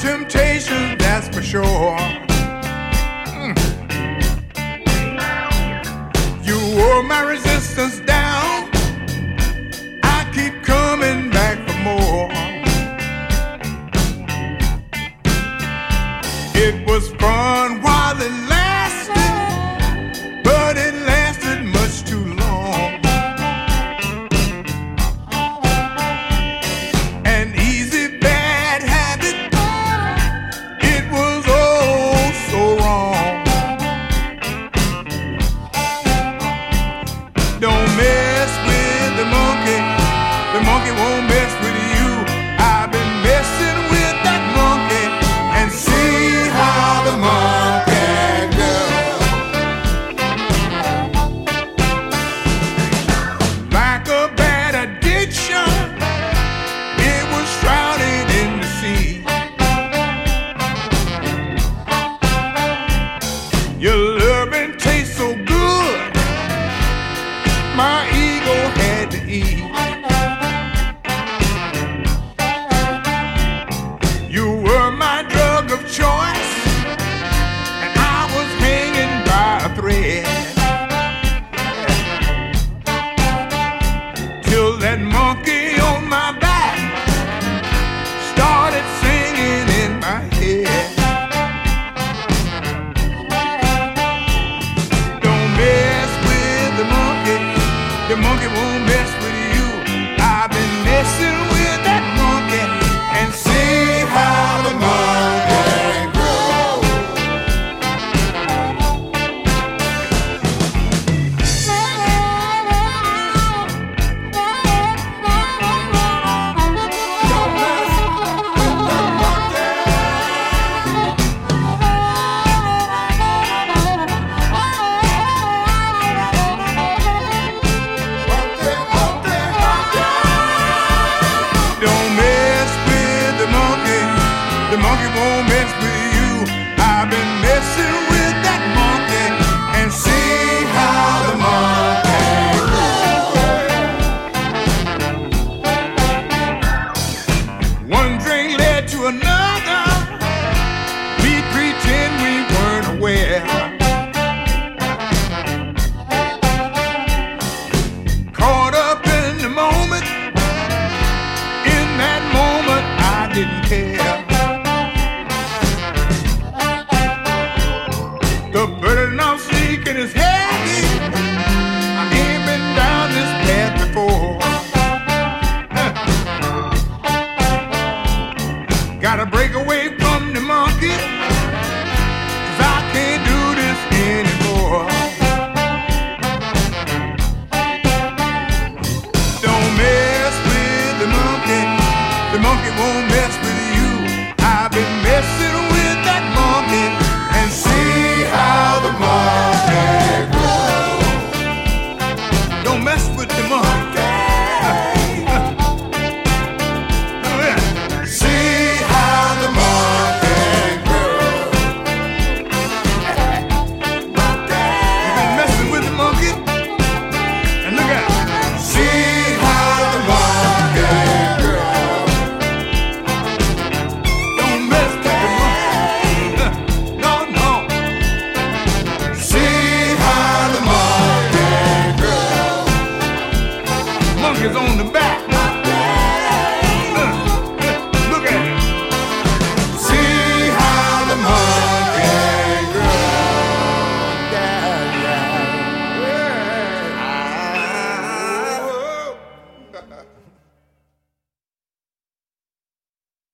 temptations, that's for sure. You wore my resistance down. I keep coming back for more. It was fun while it lasted, but it lasted much too long. An easy bad habit, it was oh so wrong. Don't mess with the monkey won't mess with you. I've been messing with that monkey and see how the monkey goes. Like a bad addiction, it was shrouded in the sea. Your loving tastes so good, my ego had to eat. You were my drug of choice, and I was hanging by a thread. Till that monkey on my back started singing in my head. Don't mess with the monkey won't mess with you. I've been messing with that monkey and see how the monkey grows. Don't mess with the monkey. Don't mess with the monkey won't mess with you. I've been messing with that monkey and see how the monkey grows. One drink led to another, we pretend we weren't aware. Caught up in the moment, in that moment I didn't care. The burden of seeking is heavy. I ain't been down this path before. Gotta break away from the monkey, 'cause I can't do this anymore. Don't mess with the monkey won't mess with you. I've been messing with that monkey